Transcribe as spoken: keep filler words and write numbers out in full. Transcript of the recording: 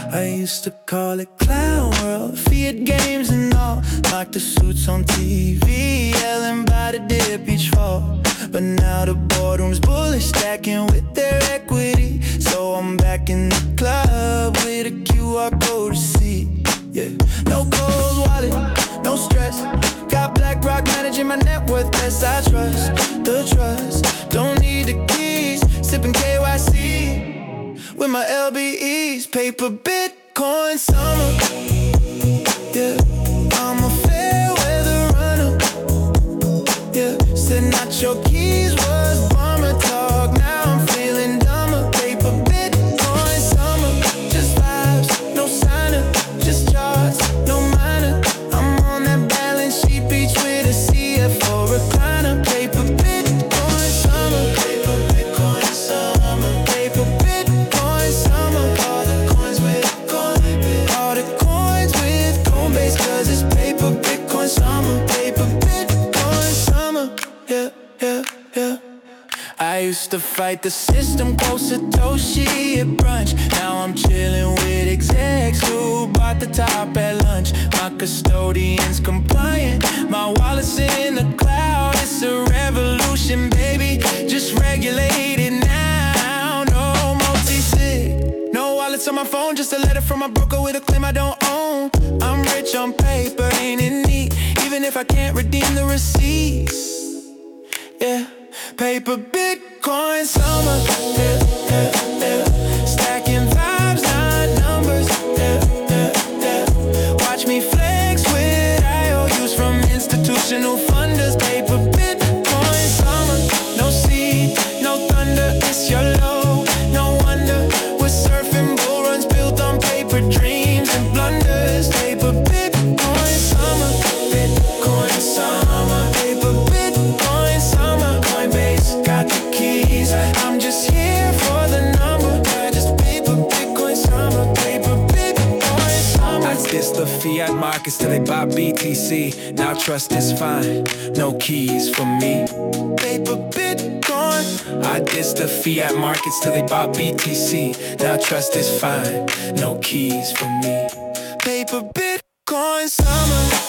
I used to call it clown world, Fiat games and all. Like the suits on T V, yelling by the dip each fall. But now the boardroom's bullish, stacking with their equity. So I'm back in the club with a Q R code to see. Yeah, no cold wallet, no stress. Got BlackRock managing my net worth, best I trust the trust. Don't need the keys, sipping K Y C with my L B Es. Paper Bitcoin summer. Yeah, I'm a fair weather runner. Yeah, said not your keys was bomber talk. Now I'm feeling dumber. Paper Bitcoin summer. Just vibes, no signer. Just charts, no minor. I'm on that balance sheet beach with a C F for recliner. Paper Bitcoin summer. Paper Bitcoin summer. Paper Bitcoin summer. All the coins with Coinbase. All the coins with Coinbase. Cause it's paper Bitcoin summer. Paper Bitcoin summer. Yeah, yeah, yeah. I used to fight the system, quote Satoshi at brunch. Now I'm chilling with execs who bought the top at lunch. My custodian's compliant, my wallet's in the cloud. It's a revolution, baby, just regulate it now. No multi-sig, no wallets on my phone. Just a letter from my broker with a claim I don't own. I'm rich on paper, ain't it neat? Even if I can't redeem the receipts. Yeah, paper Bitcoin summer. Yeah, yeah, yeah. Stacking vibes, not numbers. Yeah, yeah, yeah. Watch me flex with I O Us from institutional funders. Paper Bitcoin summer. No seed, no thunder, it's your low. No wonder we're surfing bull runs built on paper dreams and blunders. Paper Bitcoin summer. Bitcoin summer. Paper Bitcoin summer. Coinbase got the keys. I'm just here for the number. I just paper Bitcoin summer. Paper Bitcoin summer. I diss the fiat markets till they buy B T C. Now trust is fine, no keys for me. Paper Bitcoin. I diss the fiat markets till they buy B T C. Now trust is fine, no keys for me. Paper Bitcoin summer.